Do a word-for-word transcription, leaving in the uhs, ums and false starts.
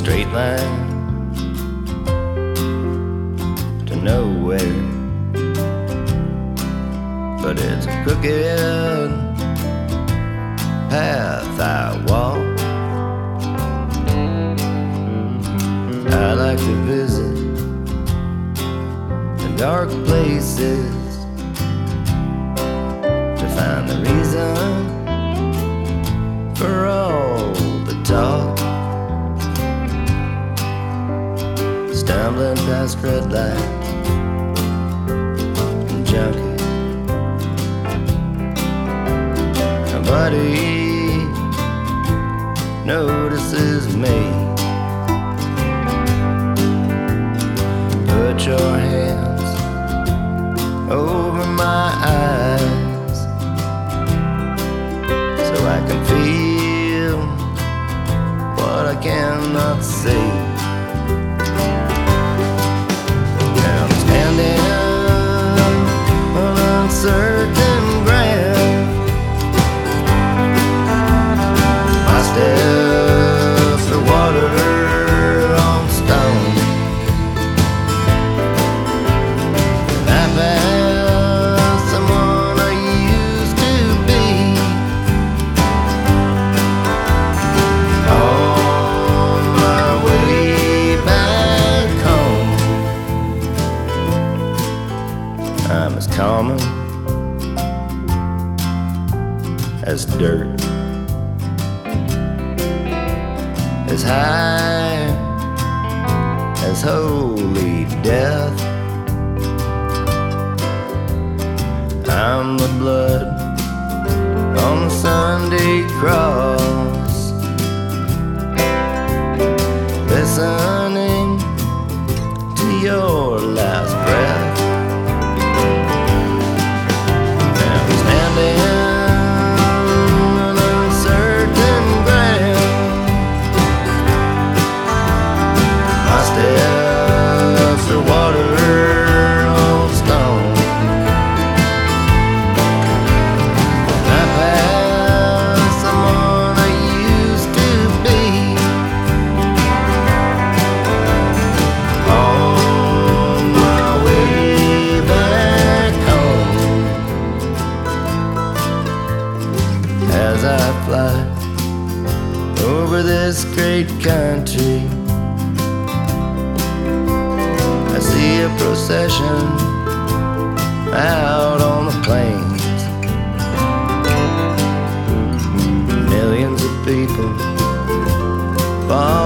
straight line to nowhere, but it's a crooked path I walk. I like to visit the dark places to find the reason for all the talk. Stumbling past red lights and junkies, nobody notices me. Put your hands over my eyes so I can feel what I cannot see. Now I'm standing on uncertain ground. My steps are water on stone. And I found someone I used to be. On my way back home, I'm as common as dirt, as high as holy death. I'm the blood on the Sunday cross, listening to your last breath. Now I'm standing on uncertain ground. My steps are water on stone. I passed someone I used to be. On my way back home, as I fly over this great country, I see a procession out on the plains. Millions of people far